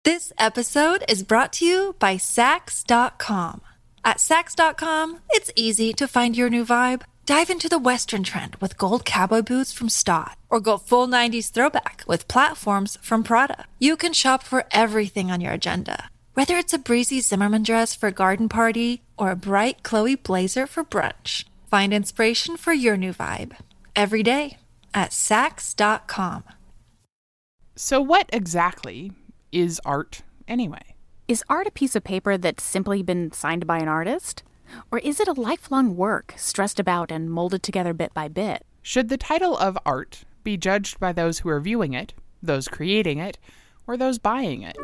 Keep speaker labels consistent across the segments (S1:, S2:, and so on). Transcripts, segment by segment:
S1: This episode is brought to you by Saks.com. At Saks.com, it's easy to find your new vibe. Dive into the Western trend with gold cowboy boots from Staud, or go full 90s throwback with platforms from Prada. You can shop for everything on your agenda, whether it's a breezy Zimmermann dress for a garden party or a bright Chloe blazer for brunch. Find inspiration for your new vibe every day at Saks.com.
S2: So what exactly is art anyway?
S3: Is art a piece of paper that's simply been signed by an artist? Or is it a lifelong work, stressed about and molded together bit by bit?
S2: Should the title of art be judged by those who are viewing it, those creating it, or those buying it?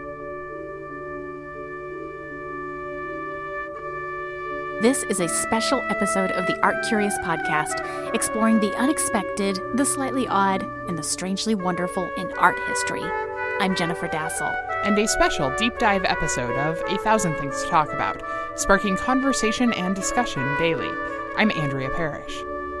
S3: This is a special episode of the Art Curious podcast, exploring the unexpected, the slightly odd, and the strangely wonderful in art history. I'm Jennifer Dassel.
S2: And a special deep dive episode of 1,000 Things to Talk About, sparking conversation and discussion daily. I'm Andrea Parrish.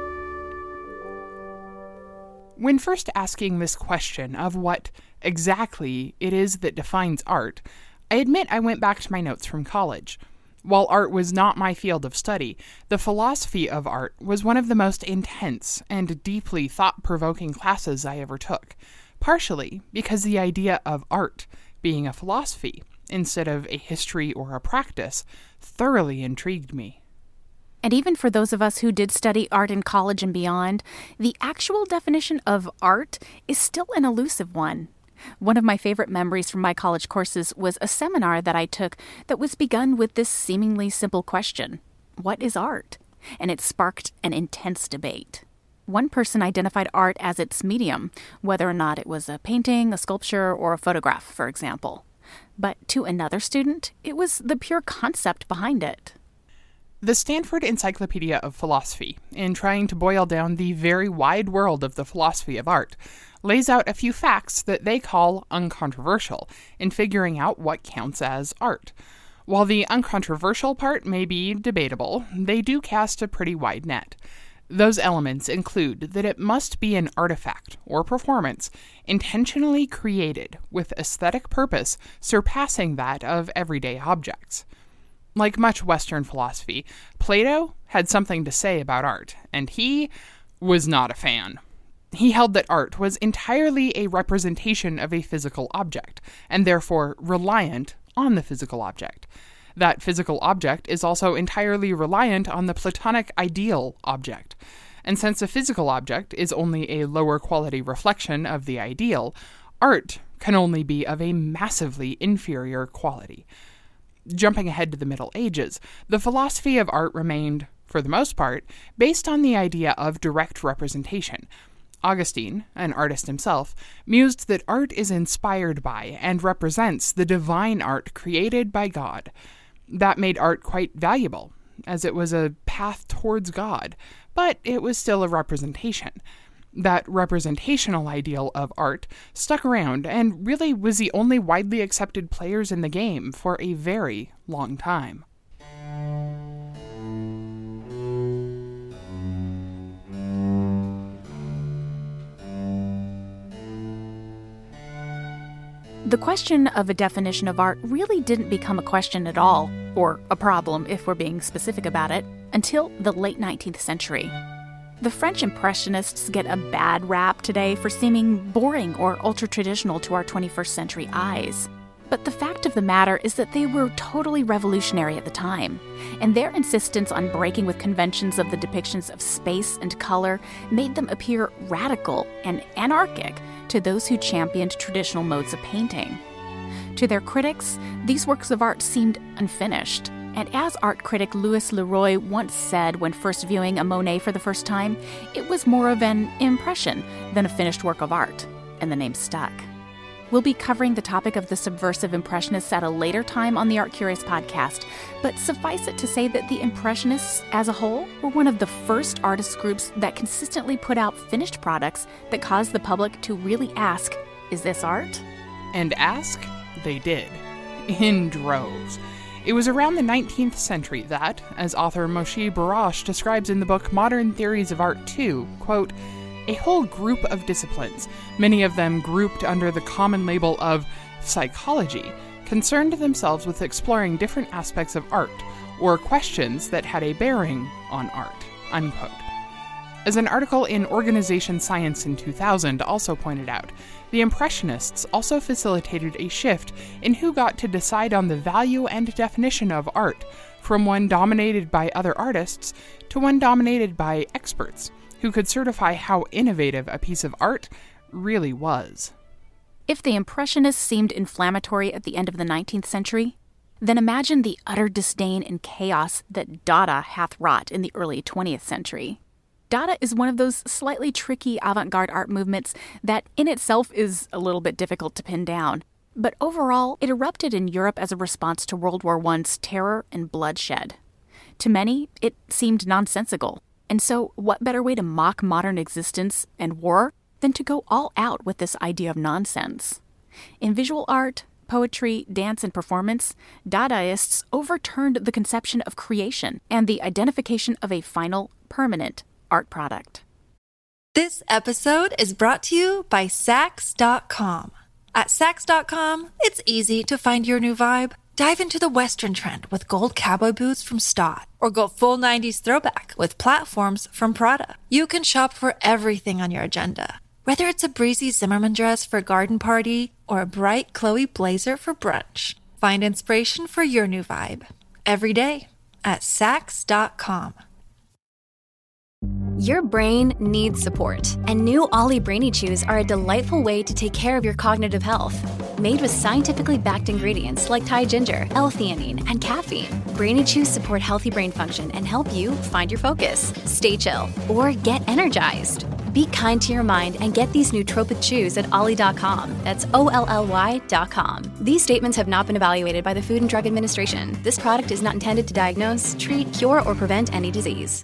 S2: When first asking this question of what exactly it is that defines art, I admit I went back to my notes from college. While art was not my field of study, the philosophy of art was one of the most intense and deeply thought-provoking classes I ever took, partially because the idea of art being a philosophy instead of a history or a practice thoroughly intrigued me.
S3: And even for those of us who did study art in college and beyond, the actual definition of art is still an elusive one. One of my favorite memories from my college courses was a seminar that I took that was begun with this seemingly simple question: what is art? And it sparked an intense debate. One person identified art as its medium, whether or not it was a painting, a sculpture, or a photograph, for example. But to another student, it was the pure concept behind it.
S2: The Stanford Encyclopedia of Philosophy, in trying to boil down the very wide world of the philosophy of art, lays out a few facts that they call uncontroversial in figuring out what counts as art. While the uncontroversial part may be debatable, they do cast a pretty wide net. Those elements include that it must be an artifact or performance intentionally created with aesthetic purpose surpassing that of everyday objects. Like much Western philosophy, Plato had something to say about art, and he was not a fan. He held that art was entirely a representation of a physical object, and therefore reliant on the physical object. That physical object is also entirely reliant on the Platonic ideal object. And since a physical object is only a lower quality reflection of the ideal, art can only be of a massively inferior quality. Jumping ahead to the Middle Ages, the philosophy of art remained, for the most part, based on the idea of direct representation. Augustine, an artist himself, mused that art is inspired by and represents the divine art created by God. That made art quite valuable, as it was a path towards God, but it was still a representation. That representational ideal of art stuck around and really was the only widely accepted players in the game for a very long time.
S3: The question of a definition of art really didn't become a question at all, or a problem if we're being specific about it, until the late 19th century. The French Impressionists get a bad rap today for seeming boring or ultra-traditional to our 21st century eyes. But the fact of the matter is that they were totally revolutionary at the time, and their insistence on breaking with conventions of the depictions of space and color made them appear radical and anarchic to those who championed traditional modes of painting. To their critics, these works of art seemed unfinished, and as art critic Louis Leroy once said when first viewing a Monet for the first time, it was more of an impression than a finished work of art, and the name stuck. We'll be covering the topic of the subversive Impressionists at a later time on the Art Curious podcast, but suffice it to say that the Impressionists as a whole were one of the first artist groups that consistently put out finished products that caused the public to really ask, is this art?
S2: And ask, they did. In droves. It was around the 19th century that, as author Moshe Barash describes in the book Modern Theories of Art 2, quote, a whole group of disciplines, many of them grouped under the common label of psychology, concerned themselves with exploring different aspects of art, or questions that had a bearing on art, unquote. As an article in Organization Science in 2000 also pointed out, the Impressionists also facilitated a shift in who got to decide on the value and definition of art, from one dominated by other artists to one dominated by experts, who could certify how innovative a piece of art really was.
S3: If the Impressionists seemed inflammatory at the end of the 19th century, then imagine the utter disdain and chaos that Dada hath wrought in the early 20th century. Dada is one of those slightly tricky avant-garde art movements that in itself is a little bit difficult to pin down. But overall, it erupted in Europe as a response to World War I's terror and bloodshed. To many, it seemed nonsensical. And so, what better way to mock modern existence and war than to go all out with this idea of nonsense? In visual art, poetry, dance, and performance, Dadaists overturned the conception of creation and the identification of a final, permanent art product.
S1: This episode is brought to you by Saks.com. At Saks.com, it's easy to find your new vibe. Dive into the Western trend with gold cowboy boots from Stott, or go full 90s throwback with platforms from Prada. You can shop for everything on your agenda, whether it's a breezy Zimmermann dress for a garden party or a bright Chloe blazer for brunch. Find inspiration for your new vibe every day at Saks.com.
S4: Your brain needs support, and new Ollie Brainy Chews are a delightful way to take care of your cognitive health. Made with scientifically backed ingredients like Thai ginger, L-theanine, and caffeine, Brainy Chews support healthy brain function and help you find your focus, stay chill, or get energized. Be kind to your mind and get these nootropic chews at ollie.com. That's OLLY.com. These statements have not been evaluated by the Food and Drug Administration. This product is not intended to diagnose, treat, cure, or prevent any disease.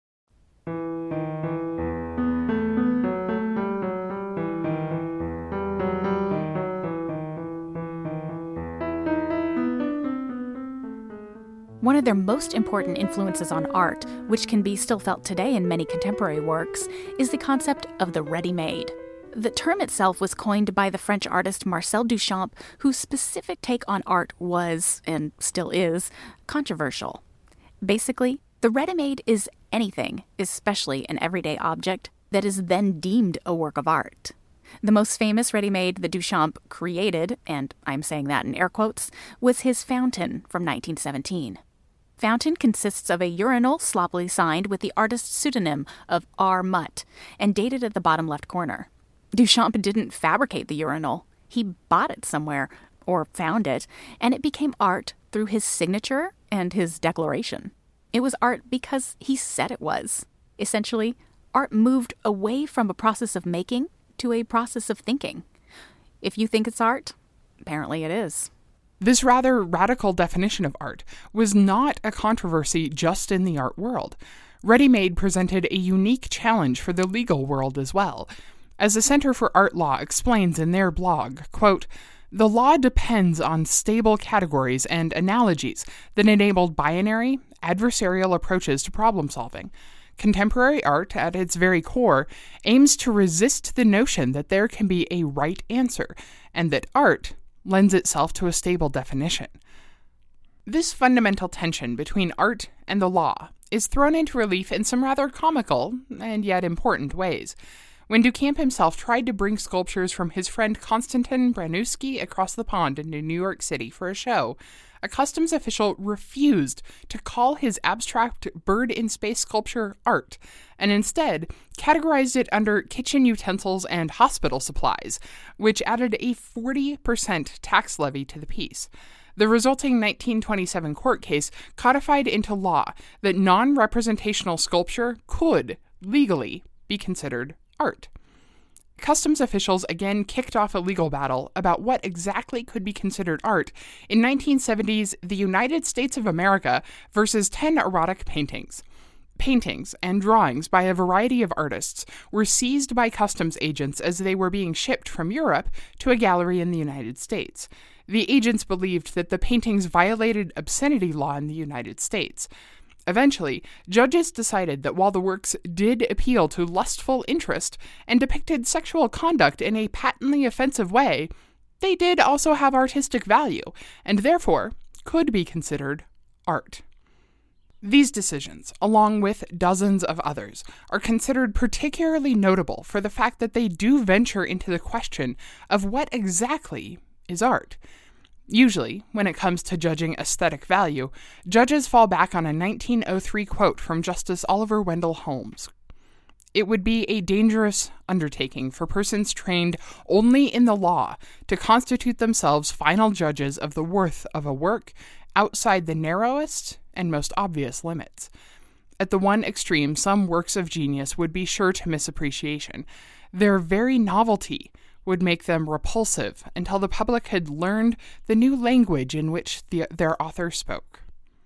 S3: One of their most important influences on art, which can be still felt today in many contemporary works, is the concept of the ready-made. The term itself was coined by the French artist Marcel Duchamp, whose specific take on art was, and still is, controversial. Basically, the ready-made is anything, especially an everyday object, that is then deemed a work of art. The most famous ready-made that Duchamp created, and I'm saying that in air quotes, was his fountain from 1917. Fountain consists of a urinal sloppily signed with the artist's pseudonym of R. Mutt and dated at the bottom left corner. Duchamp didn't fabricate the urinal. He bought it somewhere, or found it, and it became art through his signature and his declaration. It was art because he said it was. Essentially, art moved away from a process of making to a process of thinking. If you think it's art, apparently it is.
S2: This rather radical definition of art was not a controversy just in the art world. Ready-made presented a unique challenge for the legal world as well. As the Center for Art Law explains in their blog, quote, "The law depends on stable categories and analogies that enabled binary, adversarial approaches to problem solving. Contemporary art, at its very core, aims to resist the notion that there can be a right answer, and that art lends itself to a stable definition." This fundamental tension between art and the law is thrown into relief in some rather comical, and yet important ways. When Duchamp himself tried to bring sculptures from his friend Konstantin Branuski across the pond into New York City for a show, a customs official refused to call his abstract bird-in-space sculpture art, and instead categorized it under kitchen utensils and hospital supplies, which added a 40% tax levy to the piece. The resulting 1927 court case codified into law that non-representational sculpture could, legally, be considered art. Customs officials again kicked off a legal battle about what exactly could be considered art in 1970's The United States of America versus 10 erotic paintings. Paintings and drawings by a variety of artists were seized by customs agents as they were being shipped from Europe to a gallery in the United States. The agents believed that the paintings violated obscenity law in the United States. Eventually, judges decided that while the works did appeal to lustful interest and depicted sexual conduct in a patently offensive way, they did also have artistic value, and therefore could be considered art. These decisions, along with dozens of others, are considered particularly notable for the fact that they do venture into the question of what exactly is art. Usually, when it comes to judging aesthetic value, judges fall back on a 1903 quote from Justice Oliver Wendell Holmes. It would be a dangerous undertaking for persons trained only in the law to constitute themselves final judges of the worth of a work outside the narrowest and most obvious limits. At the one extreme, some works of genius would be sure to miss appreciation. Their very novelty would make them repulsive until the public had learned the new language in which their author spoke.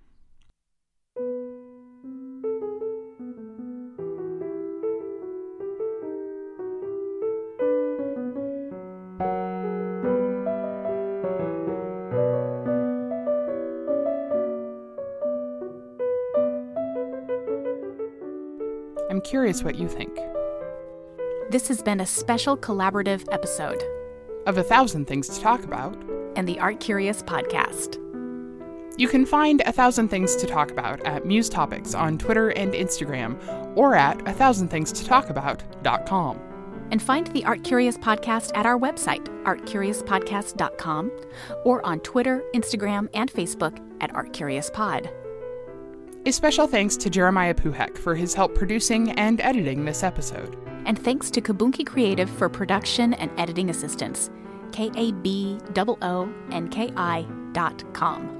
S2: I'm curious what you think.
S3: This has been a special collaborative episode
S2: of 1,000 Things to Talk About
S3: and the Art Curious podcast.
S2: You can find 1,000 Things to Talk About at Muse Topics on Twitter and Instagram, or at 1000thingstotalkabout.com.
S3: And find the Art Curious podcast at our website, artcuriouspodcast.com, or on Twitter, Instagram, and Facebook at Art Curious Pod.
S2: A special thanks to Jeremiah Puhek for his help producing and editing this episode.
S3: And thanks to Kabunki Creative for production and editing assistance. KABOONKI.com.